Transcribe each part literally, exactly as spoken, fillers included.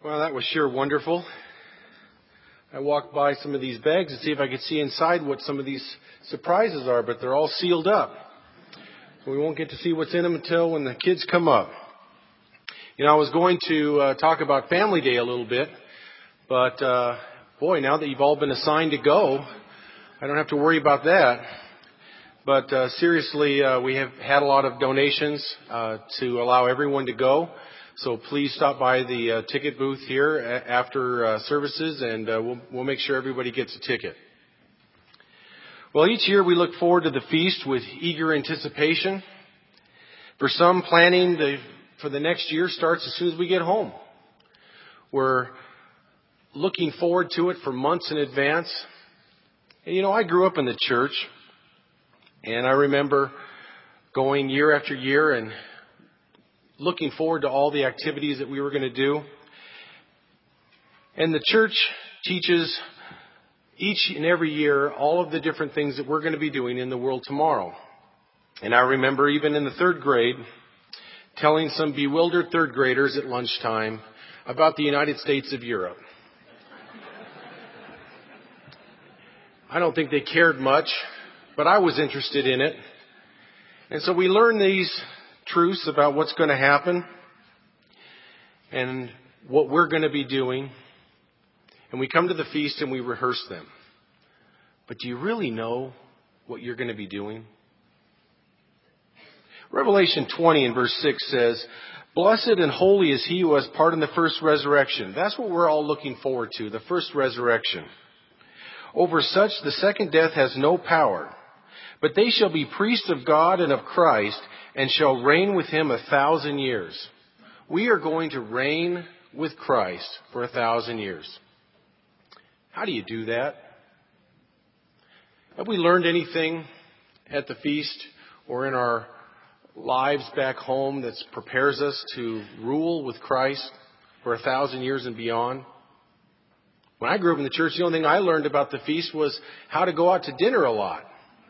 Well, that was sure wonderful. I walked by some of these bags to see if I could see inside what some of these surprises are, but they're all sealed up. So we won't get to see what's in them until when the kids come up. You know, I was going to uh, talk about Family Day a little bit, but uh, boy, now that you've all been assigned to go, I don't have to worry about that. But uh, seriously, uh, we have had a lot of donations uh, to allow everyone to go. So please stop by the uh, ticket booth here a- after uh, services, and uh, we'll, we'll make sure everybody gets a ticket. Well, each year we look forward to the feast with eager anticipation. For some, planning the, for the next year starts as soon as we get home. We're looking forward to it for months in advance. And you know, I grew up in the church, and I remember going year after year and looking forward to all the activities that we were going to do. And the church teaches each and every year all of the different things that we're going to be doing in the world tomorrow. And I remember even in the third grade telling some bewildered third graders at lunchtime about the United States of Europe. I don't think they cared much, but I was interested in it. And so we learned these truths about what's going to happen and what we're going to be doing. And we come to the feast and we rehearse them. But do you really know what you're going to be doing? Revelation twenty and verse six says, "Blessed and holy is he who has part in the first resurrection." That's what we're all looking forward to, the first resurrection. "Over such the second death has no power, but they shall be priests of God and of Christ, and shall reign with him a thousand years." We are going to reign with Christ for a thousand years. How do you do that? Have we learned anything at the feast or in our lives back home that prepares us to rule with Christ for a thousand years and beyond? When I grew up in the church, the only thing I learned about the feast was how to go out to dinner a lot.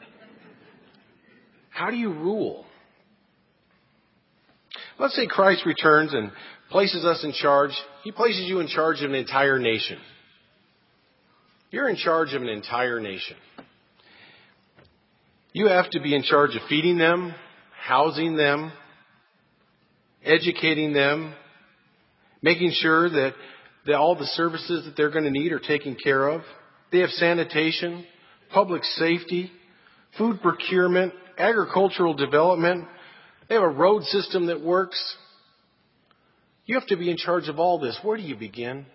How do you rule? Let's say Christ returns and places us in charge. He places you in charge of an entire nation. You're in charge of an entire nation. You have to be in charge of feeding them, housing them, educating them, making sure that, that all the services that they're going to need are taken care of. They have sanitation, public safety, food procurement, agricultural development. They have a road system that works. You have to be in charge of all this. Where do you begin?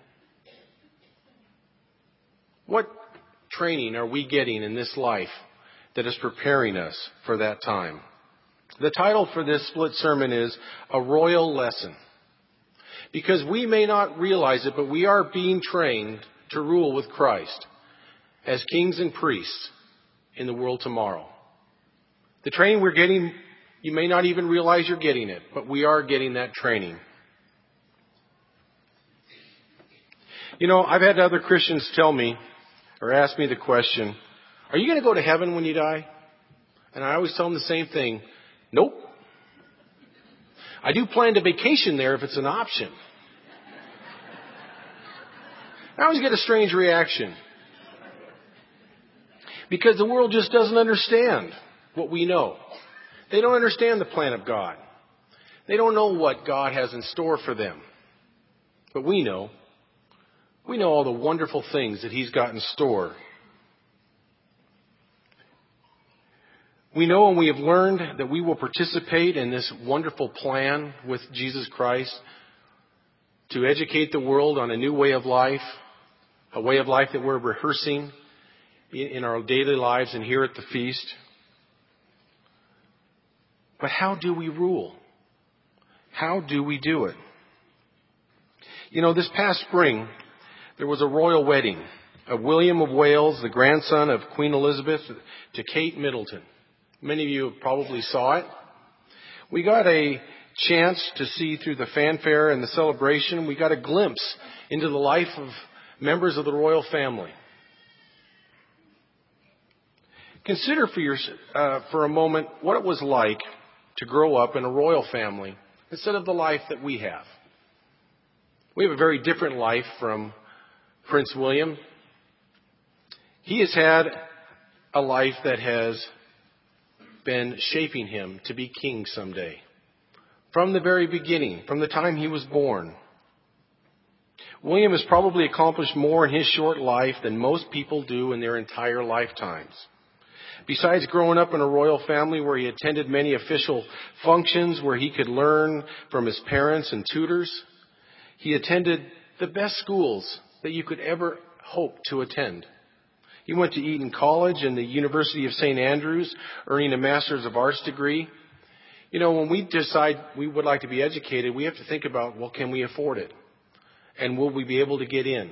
What training are we getting in this life that is preparing us for that time? The title for this split sermon is A Royal Lesson. Because we may not realize it, but we are being trained to rule with Christ as kings and priests in the world tomorrow. The training we're getting, you may not even realize you're getting it, but we are getting that training. You know, I've had other Christians tell me or ask me the question, "Are you going to go to heaven when you die?" And I always tell them the same thing. Nope. I do plan to vacation there if it's an option. I always get a strange reaction. Because the world just doesn't understand what we know. They don't understand the plan of God. They don't know what God has in store for them. But we know. We know all the wonderful things that He's got in store. We know and we have learned that we will participate in this wonderful plan with Jesus Christ to educate the world on a new way of life, a way of life that we're rehearsing in our daily lives and here at the feast. But how do we rule? How do we do it? You know, this past spring, there was a royal wedding of William of Wales, the grandson of Queen Elizabeth, to Kate Middleton. Many of you probably saw it. We got a chance to see through the fanfare and the celebration, we got a glimpse into the life of members of the royal family. Consider for, your, uh, for a moment what it was like to grow up in a royal family instead of the life that we have. We have a very different life from Prince William. He has had a life that has been shaping him to be king someday. From the very beginning, from the time he was born. William has probably accomplished more in his short life than most people do in their entire lifetimes. Besides growing up in a royal family where he attended many official functions where he could learn from his parents and tutors, he attended the best schools that you could ever hope to attend. He went to Eton College and the University of Saint Andrews, earning a Master's of Arts degree. You know, when we decide we would like to be educated, we have to think about, well, can we afford it? And will we be able to get in?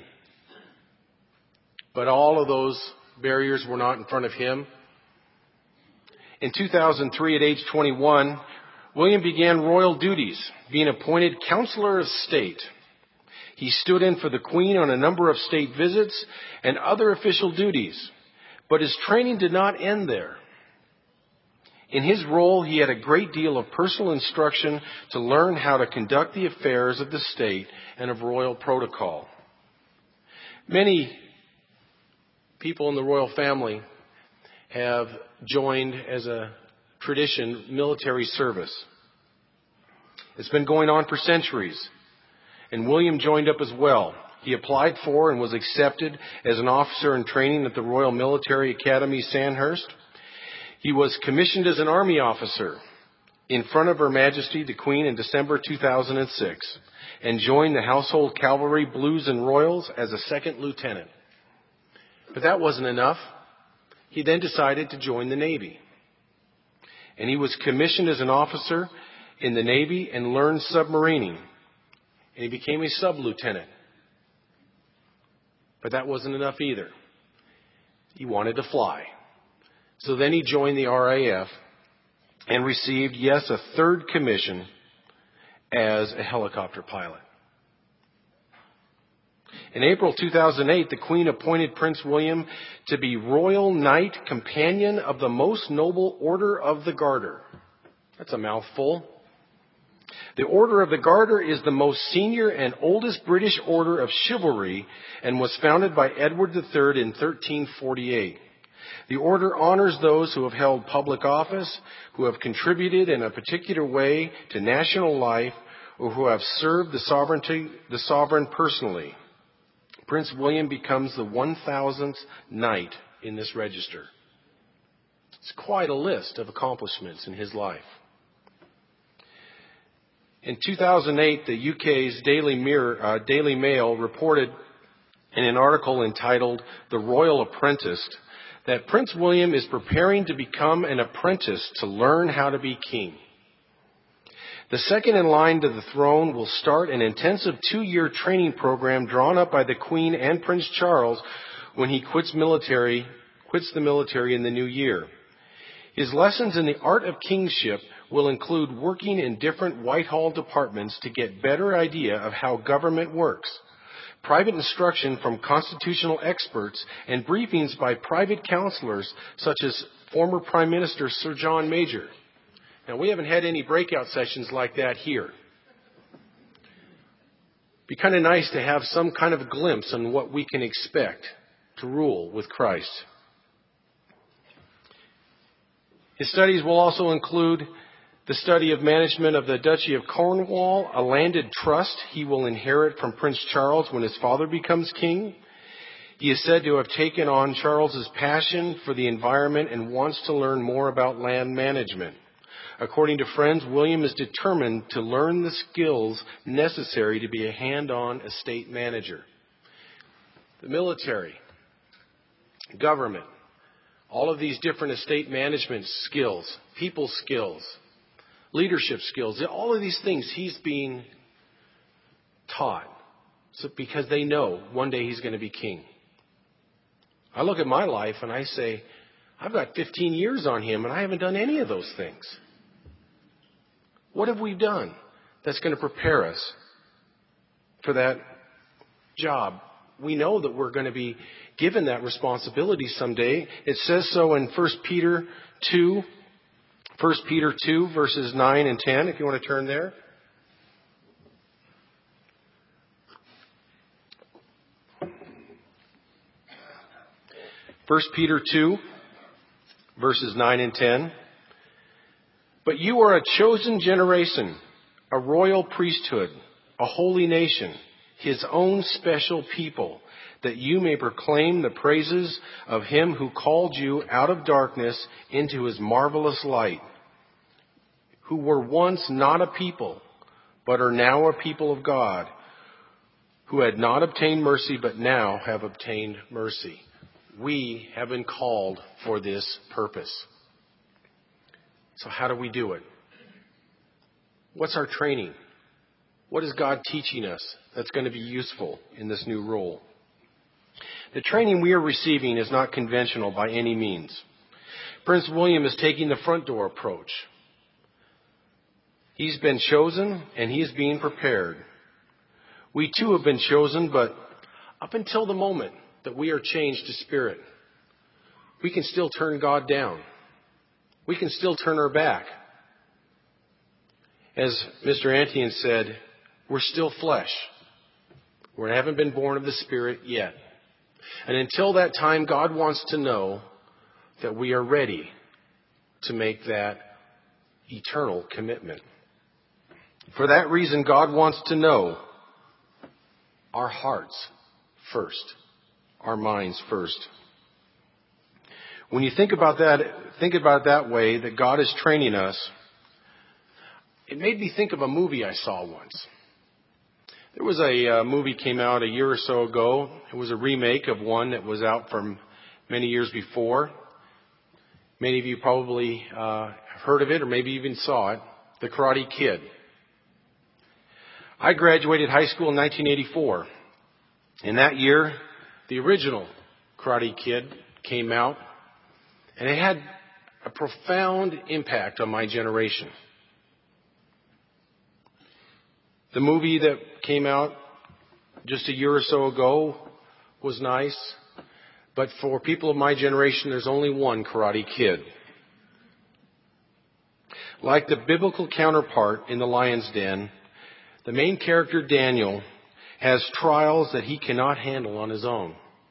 But all of those barriers were not in front of him. In two thousand three, at age twenty-one, William began royal duties, being appointed Counselor of State. He stood in for the Queen on a number of state visits and other official duties. But his training did not end there. In his role, he had a great deal of personal instruction to learn how to conduct the affairs of the state and of royal protocol. Many people in the royal family have joined as a tradition military service. It's been going on for centuries, and William joined up as well. He applied for and was accepted as an officer in training at the Royal Military Academy, Sandhurst. He was commissioned as an army officer in front of Her Majesty the Queen in December two thousand six and joined the Household Cavalry Blues and Royals as a second lieutenant. But that wasn't enough. He then decided to join the Navy. And he was commissioned as an officer in the Navy and learned submarining. And he became a sub-lieutenant. But that wasn't enough either. He wanted to fly. So then he joined the R A F and received, yes, a third commission as a helicopter pilot. In April two thousand eight, the Queen appointed Prince William to be Royal Knight Companion of the Most Noble Order of the Garter. That's a mouthful. The Order of the Garter is the most senior and oldest British order of chivalry and was founded by Edward the Third in thirteen forty-eight. The order honors those who have held public office, who have contributed in a particular way to national life, or who have served the sovereignty, the sovereign personally. Prince William becomes the one thousandth knight in this register. It's quite a list of accomplishments in his life. In two thousand eight, the U K's Daily Mirror, uh, Daily Mail reported in an article entitled "The Royal Apprentice" that Prince William is preparing to become an apprentice to learn how to be king. The second in line to the throne will start an intensive two-year training program drawn up by the Queen and Prince Charles when he quits military, quits the military in the new year. His lessons in the art of kingship will include working in different Whitehall departments to get better idea of how government works, private instruction from constitutional experts, and briefings by private counselors such as former Prime Minister Sir John Major. Now, we haven't had any breakout sessions like that here. It'd be kind of nice to have some kind of glimpse on what we can expect to rule with Christ. His studies will also include the study of management of the Duchy of Cornwall, a landed trust he will inherit from Prince Charles when his father becomes king. He is said to have taken on Charles's passion for the environment and wants to learn more about land management. According to friends, William is determined to learn the skills necessary to be a hand-on estate manager. The military, government, all of these different estate management skills, people skills, leadership skills, all of these things he's being taught so because they know one day he's going to be king. I look at my life and I say, I've got fifteen years on him and I haven't done any of those things. What have we done that's going to prepare us for that job? We know that we're going to be given that responsibility someday. It says so in First Peter two, First Peter two, verses nine and ten, if you want to turn there. First Peter two, verses nine and ten. But you are a chosen generation, a royal priesthood, a holy nation, his own special people, that you may proclaim the praises of him who called you out of darkness into his marvelous light, who were once not a people, but are now a people of God, who had not obtained mercy, but now have obtained mercy. We have been called for this purpose. So how do we do it? What's our training? What is God teaching us that's going to be useful in this new role? The training we are receiving is not conventional by any means. Prince William is taking the front door approach. He's been chosen and he is being prepared. We too have been chosen, but up until the moment that we are changed to spirit, we can still turn God down. We can still turn our back. As Mister Antian said, we're still flesh. We haven't been born of the Spirit yet. And until that time, God wants to know that we are ready to make that eternal commitment. For that reason, God wants to know our hearts first, our minds first. When you think about that, think about it that way, that God is training us, it made me think of a movie I saw once. There was a uh, movie came out a year or so ago. It was a remake of one that was out from many years before. Many of you probably uh, have heard of it or maybe even saw it, The Karate Kid. I graduated high school in nineteen eighty-four. In that year, the original Karate Kid came out, and it had a profound impact on my generation. The movie that came out just a year or so ago was nice, but for people of my generation, there's only one Karate Kid. Like the biblical counterpart in The Lion's Den, the main character, Daniel, has trials that he cannot handle on his own.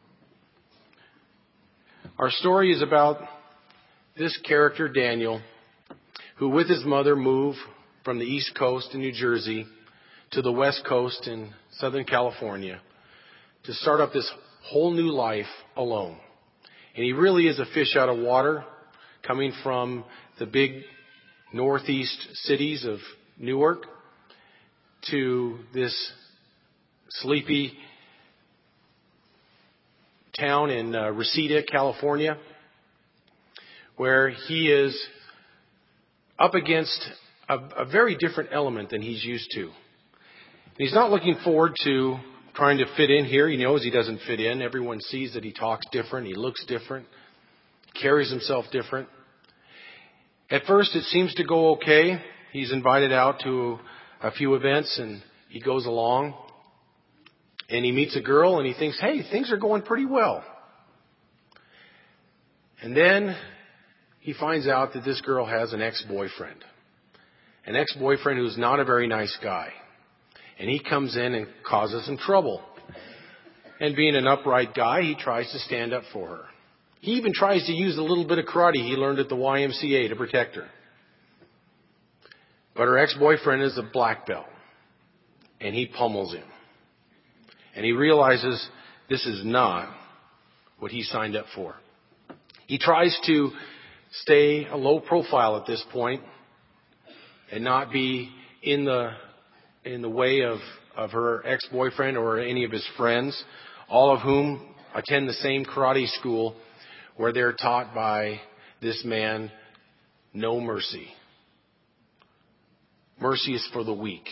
Our story is about this character, Daniel, who with his mother moved from the East Coast in New Jersey to the West Coast in Southern California to start up this whole new life alone. And he really is a fish out of water, coming from the big northeast cities of Newark to this sleepy town in uh, Reseda, California, where he is up against a, a very different element than he's used to. He's not looking forward to trying to fit in here. He knows he doesn't fit in. Everyone sees that he talks different, he looks different, carries himself different. At first, it seems to go okay. He's invited out to a few events, and he goes along. And he meets a girl, and he thinks, hey, things are going pretty well. And then he finds out that this girl has an ex-boyfriend. An ex-boyfriend who's not a very nice guy. And he comes in and causes some trouble. And being an upright guy, he tries to stand up for her. He even tries to use a little bit of karate he learned at the Y M C A to protect her. But her ex-boyfriend is a black belt. And he pummels him. And he realizes this is not what he signed up for. He tries to stay a low profile at this point and not be in the in the way of, of her ex-boyfriend or any of his friends, all of whom attend the same karate school where they're taught by this man, no mercy. Mercy is for the weak.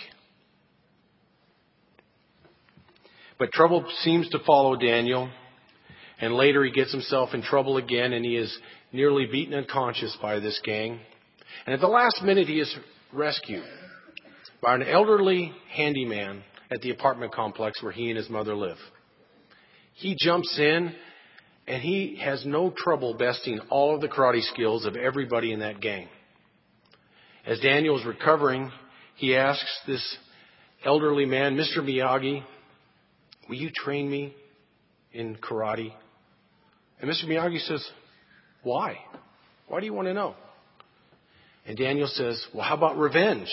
But trouble seems to follow Daniel, and later he gets himself in trouble again, and he is nearly beaten unconscious by this gang. And at the last minute, he is rescued by an elderly handyman at the apartment complex where he and his mother live. He jumps in, and he has no trouble besting all of the karate skills of everybody in that gang. As Daniel is recovering, he asks this elderly man, Mister Miyagi, will you train me in karate? And Mister Miyagi says, why? Why do you want to know? And Daniel says, well, how about revenge?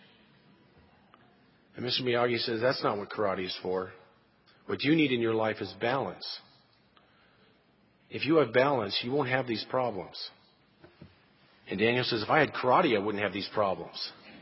And Mister Miyagi says, that's not what karate is for. What you need in your life is balance. If you have balance, you won't have these problems. And Daniel says, if I had karate, I wouldn't have these problems.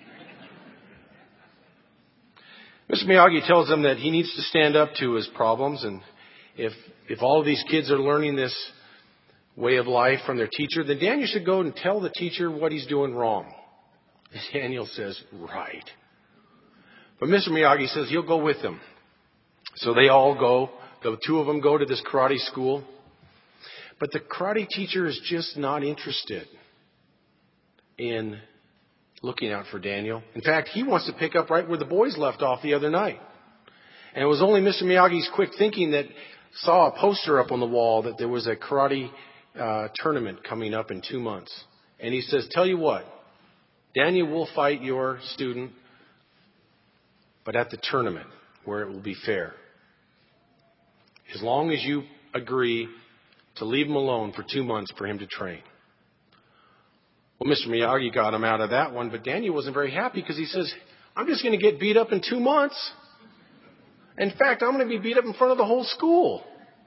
Mister Miyagi tells him that he needs to stand up to his problems. And if, if all of these kids are learning this way of life from their teacher, then Daniel should go and tell the teacher what he's doing wrong. And Daniel says, right. But Mister Miyagi says he'll go with them. So they all go. The two of them go to this karate school. But the karate teacher is just not interested in looking out for Daniel. In fact, he wants to pick up right where the boys left off the other night. And it was only Mister Miyagi's quick thinking that saw a poster up on the wall that there was a karate uh, tournament coming up in two months. And he says, tell you what, Daniel will fight your student, but at the tournament where it will be fair. As long as you agree to leave him alone for two months for him to train. Well, Mister Miyagi got him out of that one, but Daniel wasn't very happy because he says, I'm just going to get beat up in two months. In fact, I'm going to be beat up in front of the whole school.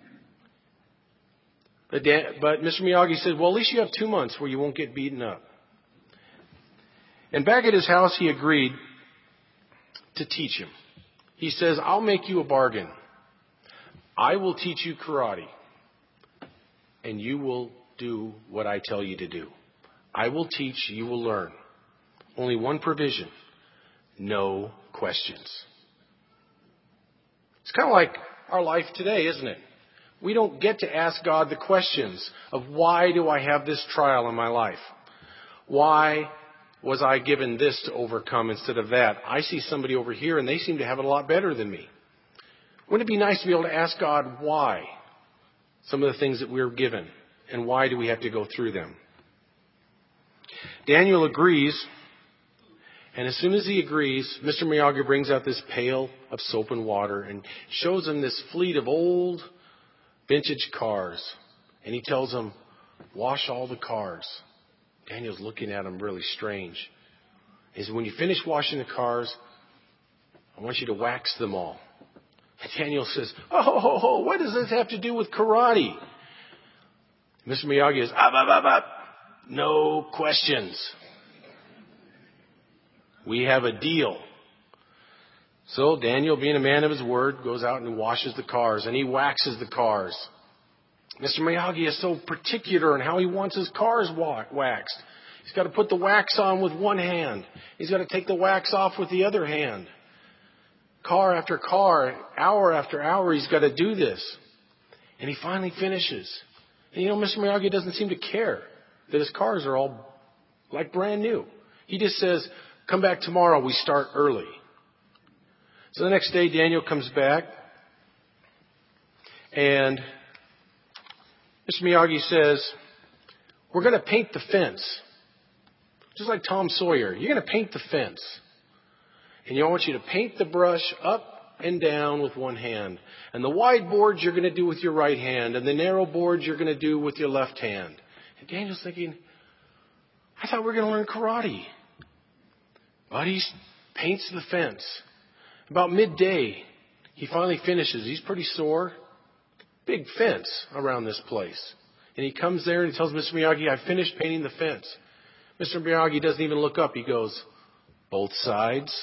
But, Dan, but Mister Miyagi said, well, at least you have two months where you won't get beaten up. And back at his house, he agreed to teach him. He says, I'll make you a bargain. I will teach you karate, and you will do what I tell you to do. I will teach, you will learn. Only one provision, no questions. It's kind of like our life today, isn't it? We don't get to ask God the questions of why do I have this trial in my life? Why was I given this to overcome instead of that? I see somebody over here and they seem to have it a lot better than me. Wouldn't it be nice to be able to ask God why some of the things that we're given and why do we have to go through them? Daniel agrees, and as soon as he agrees, Mister Miyagi brings out this pail of soap and water and shows him this fleet of old vintage cars. And he tells him, wash all the cars. Daniel's looking at him really strange. He says, when you finish washing the cars, I want you to wax them all. And Daniel says, oh, ho, ho, ho, what does this have to do with karate? Mister Miyagi is, up, up, up, up. No questions. We have a deal. So Daniel, being a man of his word, goes out and washes the cars, and he waxes the cars. Mister Miyagi is so particular in how he wants his cars waxed. He's got to put the wax on with one hand. He's got to take the wax off with the other hand. Car after car, hour after hour, he's got to do this. And he finally finishes. And you know, Mister Miyagi doesn't seem to care that his cars are all like brand new. He just says, come back tomorrow, we start early. So the next day, Daniel comes back, and Mister Miyagi says, we're going to paint the fence. Just like Tom Sawyer, you're going to paint the fence. And I want you to paint the brush up and down with one hand. And the wide boards you're going to do with your right hand. And the narrow boards you're going to do with your left hand. And Daniel's thinking, I thought we were going to learn karate. But he paints the fence. About midday, he finally finishes. He's pretty sore. Big fence around this place. And he comes there and he tells Mister Miyagi, I finished painting the fence. Mister Miyagi doesn't even look up. He goes, both sides?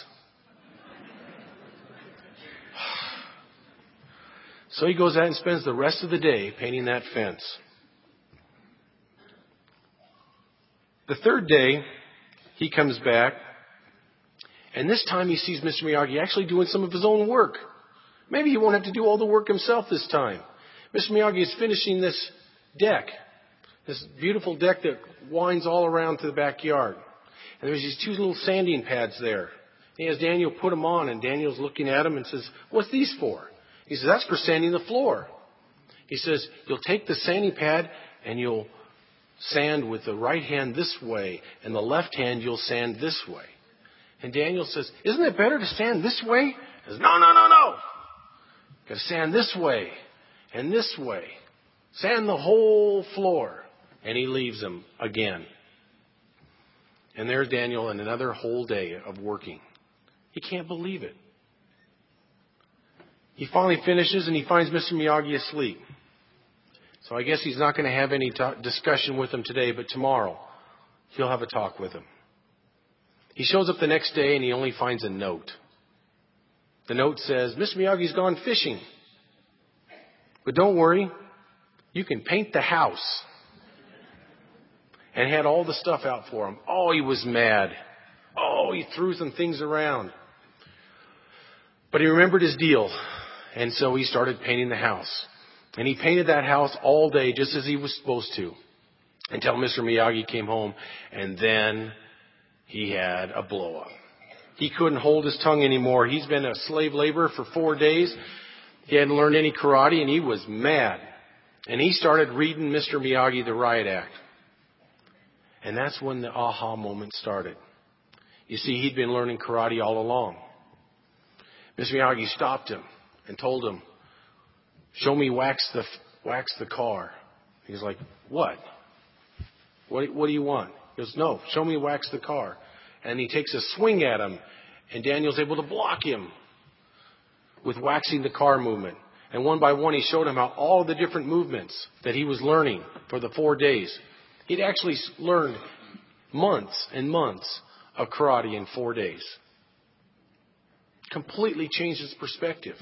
So he goes out and spends the rest of the day painting that fence. The third day, he comes back, and this time he sees Mister Miyagi actually doing some of his own work. Maybe he won't have to do all the work himself this time. Mister Miyagi is finishing this deck, this beautiful deck that winds all around to the backyard. And there's these two little sanding pads there. He has Daniel put them on, and Daniel's looking at him and says, what's these for? He says, that's for sanding the floor. He says, you'll take the sanding pad and you'll sand with the right hand this way, and the left hand you'll sand this way. And Daniel says, isn't it better to sand this way? He says, no, no, no, no. Got to sand this way and this way. Sand the whole floor. And he leaves them again. And there's Daniel in another whole day of working. He can't believe it. He finally finishes and he finds Mister Miyagi asleep. So I guess he's not going to have any talk, discussion with him today, but tomorrow he'll have a talk with him. He shows up the next day and he only finds a note. The note says, Mister Miyagi's gone fishing. But don't worry, you can paint the house. And had all the stuff out for him. Oh, he was mad. Oh, he threw some things around. But he remembered his deal. And so he started painting the house. And he painted that house all day just as he was supposed to. Until Mister Miyagi came home. And then he had a blow up. He couldn't hold his tongue anymore. He's been a slave laborer for four days. He hadn't learned any karate and he was mad. And he started reading Mister Miyagi the Riot Act. And that's when the aha moment started. You see, he'd been learning karate all along. Mister Miyagi stopped him and told him, show me wax the, wax the car. He's like, what? What, what do you want? He goes, no, show me wax the car. And he takes a swing at him. And Daniel's able to block him with waxing the car movement. And one by one, he showed him how all the different movements that he was learning for the four days. He'd actually learned months and months of karate in four days. Completely changed his perspective.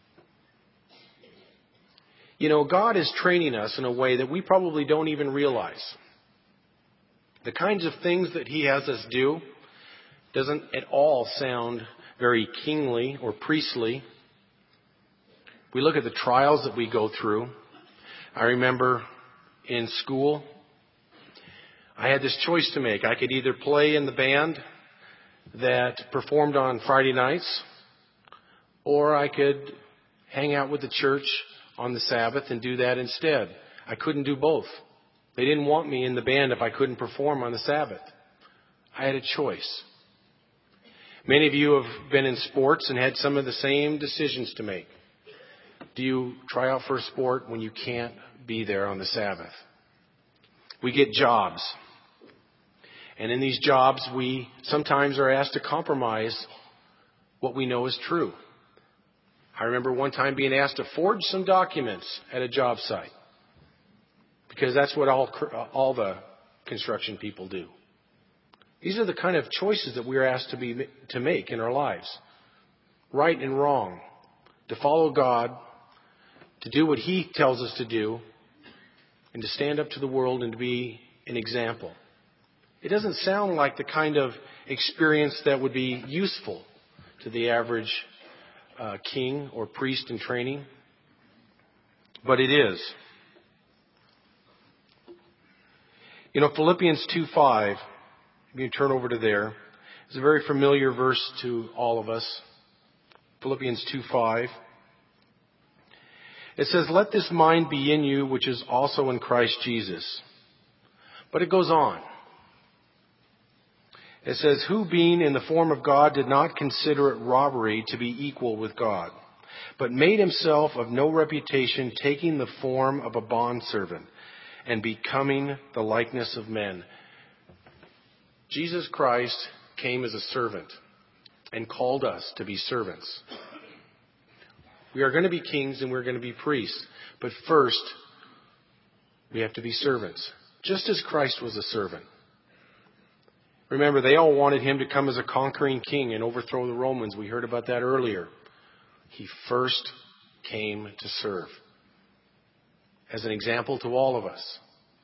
You know, God is training us in a way that we probably don't even realize. The kinds of things that He has us do doesn't at all sound very kingly or priestly. We look at the trials that we go through. I remember in school, I had this choice to make. I could either play in the band that performed on Friday nights, or I could hang out with the church on the Sabbath and do that instead. I couldn't do both. They didn't want me in the band if I couldn't perform on the Sabbath. I had a choice. Many of you have been in sports and had some of the same decisions to make. Do you try out for a sport when you can't be there on the Sabbath? We get jobs. And in these jobs, we sometimes are asked to compromise what we know is true. I remember one time being asked to forge some documents at a job site. Because that's what all, all the construction people do. These are the kind of choices that we're asked to be to make in our lives. Right and wrong. To follow God. To do what He tells us to do. And to stand up to the world and to be an example. It doesn't sound like the kind of experience that would be useful to the average uh, king or priest in training. But it is. You know, Philippians two five, if you turn over to there, is a very familiar verse to all of us. Philippians two five. It says, let this mind be in you, which is also in Christ Jesus. But it goes on. It says, who being in the form of God did not consider it robbery to be equal with God, but made himself of no reputation, taking the form of a bondservant and becoming the likeness of men. Jesus Christ came as a servant and called us to be servants. We are going to be kings and we're going to be priests. But first, we have to be servants, just as Christ was a servant. Remember, they all wanted Him to come as a conquering king and overthrow the Romans. We heard about that earlier. He first came to serve. As an example to all of us.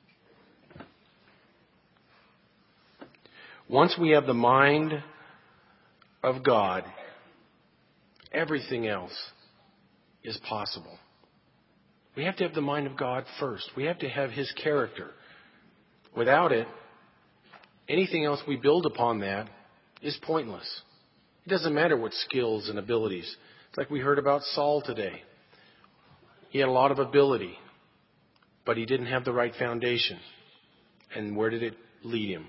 Once we have the mind of God, everything else is possible. We have to have the mind of God first. We have to have His character. Without it, anything else we build upon that is pointless. It doesn't matter what skills and abilities. It's like we heard about Saul today. He had a lot of ability, but he didn't have the right foundation. And where did it lead him?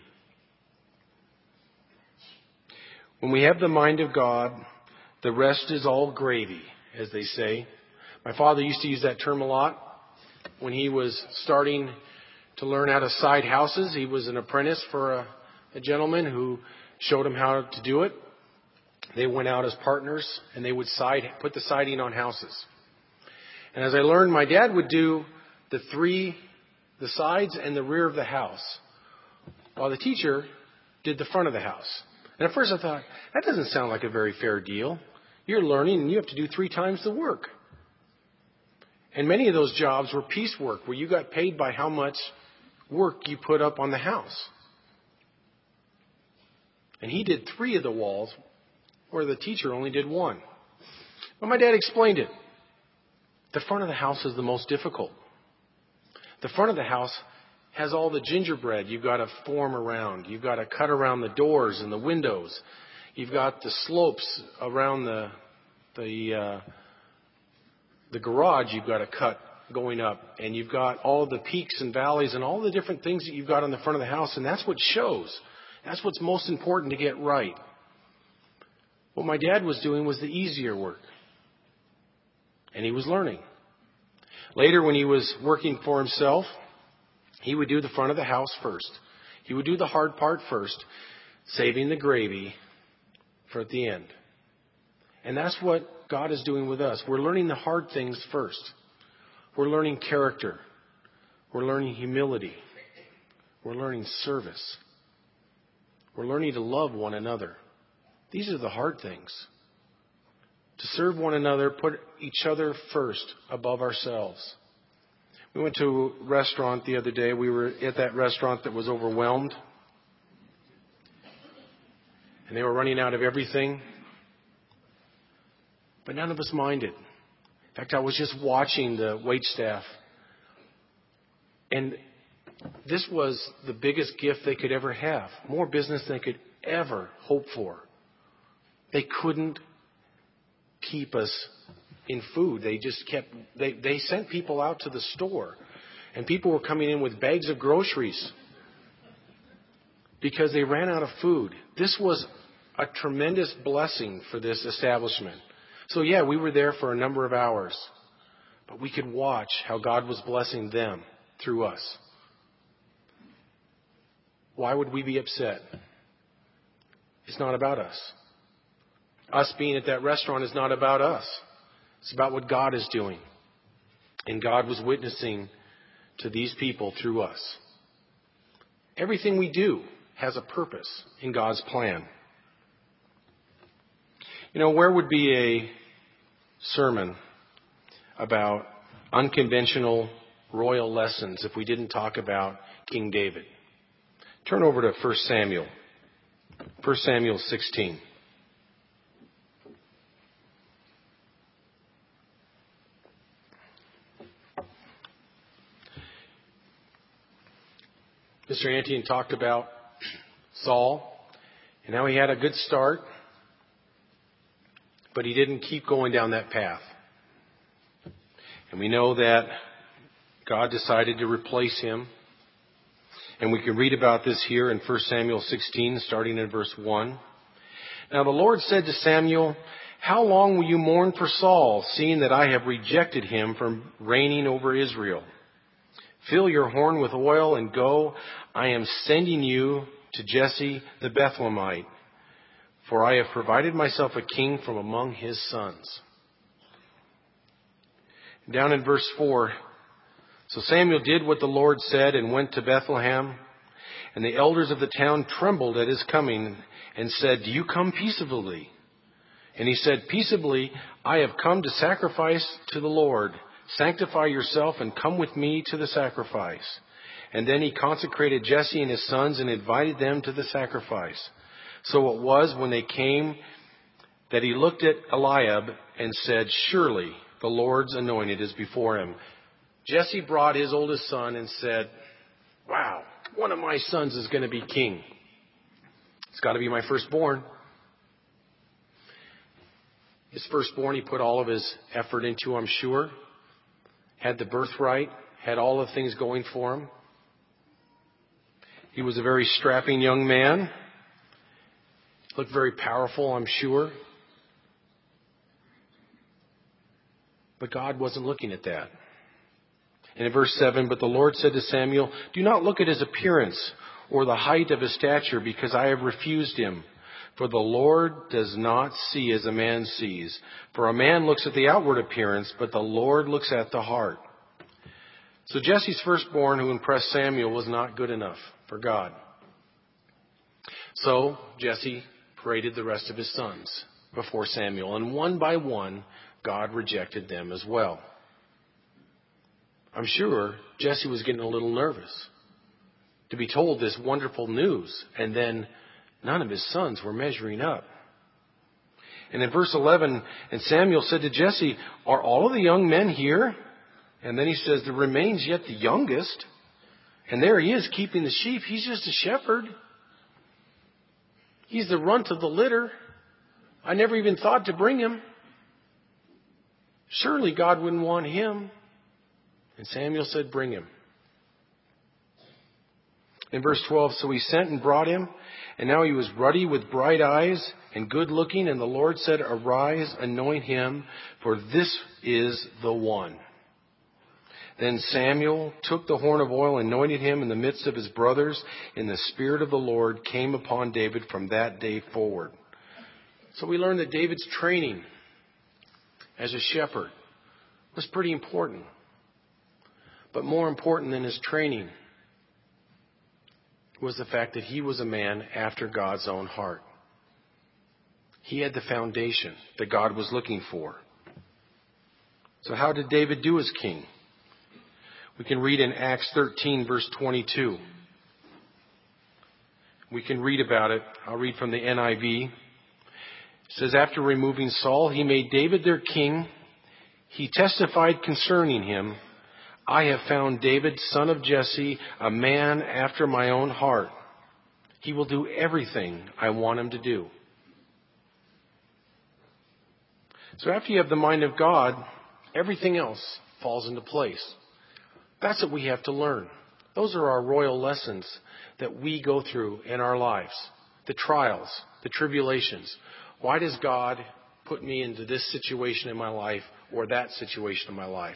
When we have the mind of God, the rest is all gravy, as they say. My father used to use that term a lot. when he was starting to learn how to side houses. He was an apprentice for a, a gentleman who showed him how to do it. They went out as partners, and they would side, put the siding on houses. And as I learned, my dad would do the three, the sides and the rear of the house, while the teacher did the front of the house. And at first I thought, that doesn't sound like a very fair deal. You're learning and you have to do three times the work. And many of those jobs were piecework, where you got paid by how much work you put up on the house. And he did three of the walls, where the teacher only did one. But my dad explained it. The front of the house is the most difficult. The front of the house has all the gingerbread you've got to form around. You've got to cut around the doors and the windows. You've got the slopes around the the uh, the garage you've got to cut going up. And you've got all the peaks and valleys and all the different things that you've got on the front of the house. And that's what shows. That's what's most important to get right. What my dad was doing was the easier work. And he was learning. Later, when he was working for himself, he would do the front of the house first. He would do the hard part first, saving the gravy for at the end. And that's what God is doing with us. We're learning the hard things first. We're learning character. We're learning humility. We're learning service. We're learning to love one another. These are the hard things. To serve one another, put each other first above ourselves. We went to a restaurant the other day. We were at that restaurant that was overwhelmed. And they were running out of everything. But none of us minded. In fact, I was just watching the waitstaff. And this was the biggest gift they could ever have. More business than they could ever hope for. They couldn't keep us in food. They just kept, they, they sent people out to the store. And people were coming in with bags of groceries because they ran out of food. This was a tremendous blessing for this establishment. So yeah, we were there for a number of hours. But we could watch how God was blessing them through us. Why would we be upset? It's not about us. Us being at that restaurant is not about us. It's about what God is doing. And God was witnessing to these people through us. Everything we do has a purpose in God's plan. You know, where would be a sermon about unconventional royal lessons if we didn't talk about King David? Turn over to First Samuel. First Samuel sixteen. Mister Antian talked about Saul and how he had a good start, but he didn't keep going down that path. And we know that God decided to replace him. And we can read about this here in First Samuel sixteen, starting in verse one. Now the Lord said to Samuel, "How long will you mourn for Saul, seeing that I have rejected him from reigning over Israel? Fill your horn with oil and go. I am sending you to Jesse the Bethlehemite, for I have provided myself a king from among his sons." Down in verse four, so Samuel did what the Lord said and went to Bethlehem. And the elders of the town trembled at his coming and said, "Do you come peaceably?" And he said, "Peaceably, I have come to sacrifice to the Lord. Sanctify yourself and come with me to the sacrifice." And then he consecrated Jesse and his sons and invited them to the sacrifice. So it was when they came that he looked at Eliab and said, "Surely the Lord's anointed is before him." Jesse brought his oldest son and said, "Wow, one of my sons is going to be king. It's got to be my firstborn." His firstborn, he put all of his effort into, I'm sure. Had the birthright, had all the things going for him. He was a very strapping young man. Looked very powerful, I'm sure. But God wasn't looking at that. And in verse seven, but the Lord said to Samuel, do not look at his appearance or the height of his stature, because I have refused him. For the Lord does not see as a man sees. For a man looks at the outward appearance, but the Lord looks at the heart. So Jesse's firstborn, who impressed Samuel, was not good enough for God. So Jesse paraded the rest of his sons before Samuel, and one by one, God rejected them as well. I'm sure Jesse was getting a little nervous to be told this wonderful news, and then none of his sons were measuring up. And in verse eleven, and Samuel said to Jesse, are all of the young men here? And then he says, there remains yet the youngest. And there he is keeping the sheep. He's just a shepherd. He's the runt of the litter. I never even thought to bring him. Surely God wouldn't want him. And Samuel said, bring him. In verse twelve, so he sent and brought him, and now he was ruddy with bright eyes and good looking, and the Lord said, arise, anoint him, for this is the one. Then Samuel took the horn of oil, anointed him in the midst of his brothers, and the Spirit of the Lord came upon David from that day forward. So we learned that David's training as a shepherd was pretty important. But more important than his training was the fact that he was a man after God's own heart. He had the foundation that God was looking for. So how did David do as king? We can read in Acts thirteen, verse twenty-two. We can read about it. I'll read from the N I V. It says, after removing Saul, he made David their king. He testified concerning him, I have found David, son of Jesse, a man after my own heart. He will do everything I want him to do. So after you have the mind of God, everything else falls into place. That's what we have to learn. Those are our royal lessons that we go through in our lives. The trials, the tribulations. Why does God put me into this situation in my life or that situation in my life?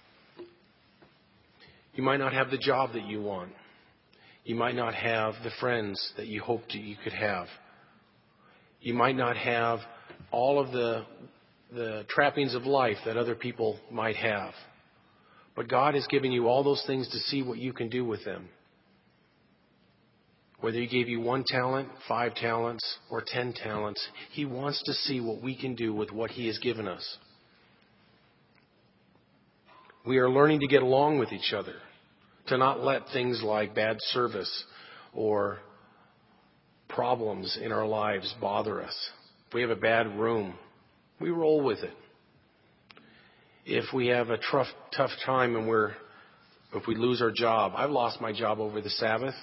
You might not have the job that you want. You might not have the friends that you hoped you could have. You might not have all of the, the trappings of life that other people might have. But God has given you all those things to see what you can do with them. Whether He gave you one talent, five talents, or ten talents, He wants to see what we can do with what He has given us. We are learning to get along with each other, to not let things like bad service or problems in our lives bother us. If we have a bad room, we roll with it. If we have a tough, tough time and we're, if we lose our job, I've lost my job over the Sabbath.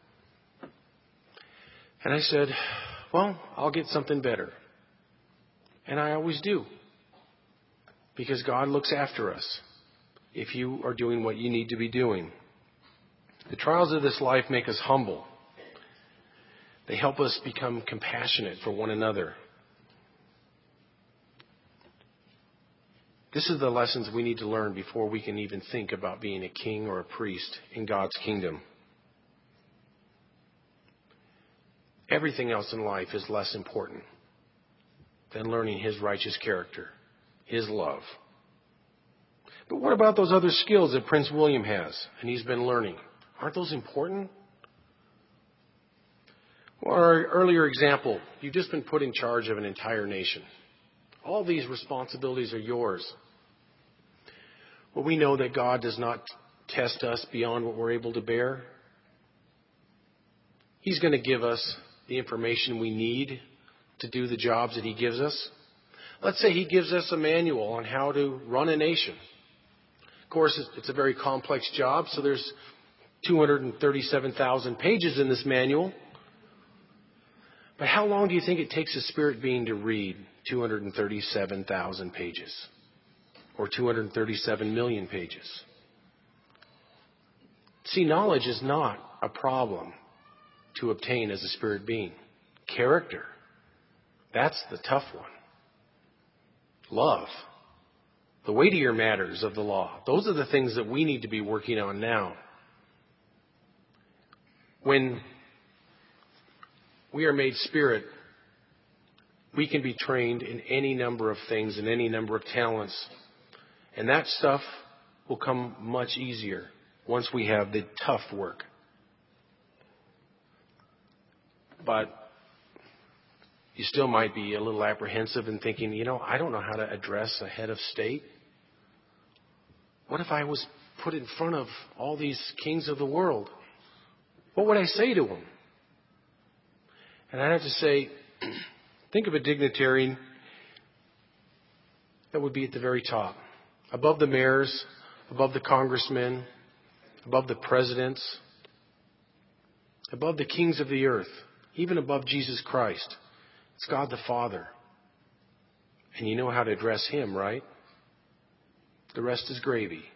And I said, well, I'll get something better. And I always do. Because God looks after us if you are doing what you need to be doing. The trials of this life make us humble. They help us become compassionate for one another. This is the lessons we need to learn before we can even think about being a king or a priest in God's kingdom. Everything else in life is less important than learning His righteous character, His love. But what about those other skills that Prince William has and he's been learning? Aren't those important? Well, our earlier example, you've just been put in charge of an entire nation. All these responsibilities are yours. Well, we know that God does not test us beyond what we're able to bear. He's going to give us the information we need to do the jobs that He gives us. Let's say He gives us a manual on how to run a nation. Of course, it's a very complex job, so there's two hundred thirty-seven thousand pages in this manual. But how long do you think it takes a spirit being to read two hundred thirty-seven thousand pages? Or two hundred thirty-seven million pages? See, knowledge is not a problem to obtain as a spirit being. Character, that's the tough one. Love, the weightier matters of the law. Those are the things that we need to be working on now. When we are made spirit, we can be trained in any number of things, in any number of talents. And that stuff will come much easier once we have the tough work. But you still might be a little apprehensive and thinking, you know, I don't know how to address a head of state. What if I was put in front of all these kings of the world? What would I say to them? And I'd have to say, think of a dignitary that would be at the very top, above the mayors, above the congressmen, above the presidents, above the kings of the earth, even above Jesus Christ. It's God the Father. And you know how to address Him, right? The rest is gravy.